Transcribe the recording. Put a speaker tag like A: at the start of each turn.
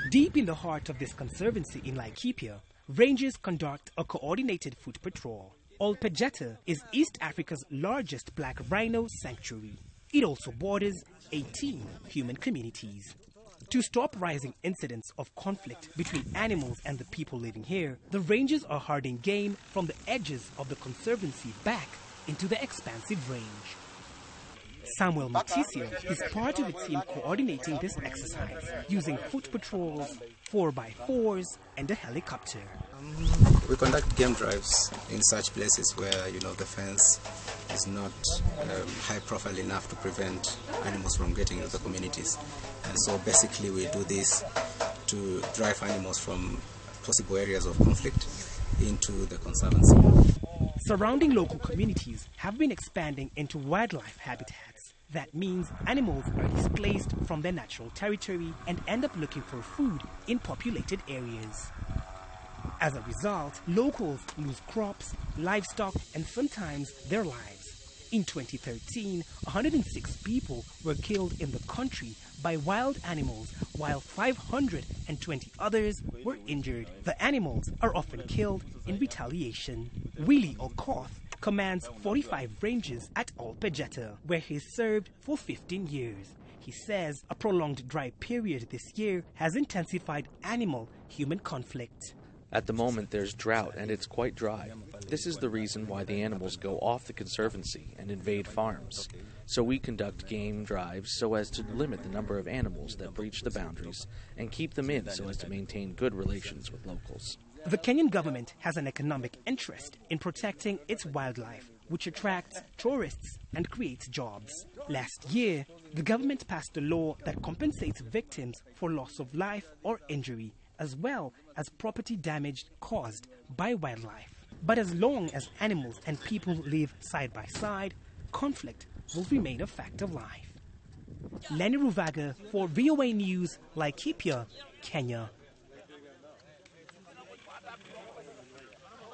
A: Deep in the heart of this conservancy in Laikipia, rangers conduct a coordinated foot patrol. Ol Pejeta is East Africa's largest black rhino sanctuary. It also borders 18 human communities. To stop rising incidents of conflict between animals and the people living here, the rangers are herding game from the edges of the conservancy back into the expansive range. Samuel Maticio is part of the team coordinating this exercise, using foot patrols, 4x4s, and a helicopter.
B: We conduct game drives in such places where, the fence is not high profile enough to prevent animals from getting into the communities. And so basically we do this to drive animals from possible areas of conflict into the conservancy.
A: Surrounding local communities have been expanding into wildlife habitats. That means animals are displaced from their natural territory and end up looking for food in populated areas. As a result, locals lose crops, livestock, and sometimes their lives. In 2013, 106 people were killed in the country by wild animals, while 520 others were injured. The animals are often killed in retaliation. Willie Okoth commands 45 rangers at Ol Pejeta, where he served for 15 years. He says a prolonged dry period this year has intensified animal-human conflict.
C: At the moment there's drought and it's quite dry. This is the reason why the animals go off the conservancy and invade farms. So we conduct game drives so as to limit the number of animals that breach the boundaries and keep them in so as to maintain good relations with locals.
A: The Kenyan government has an economic interest in protecting its wildlife, which attracts tourists and creates jobs. Last year, the government passed a law that compensates victims for loss of life or injury, as well as property damage caused by wildlife. But as long as animals and people live side by side, conflict will remain a fact of life. Lenny Ruvaga for VOA News, Laikipia, Kenya.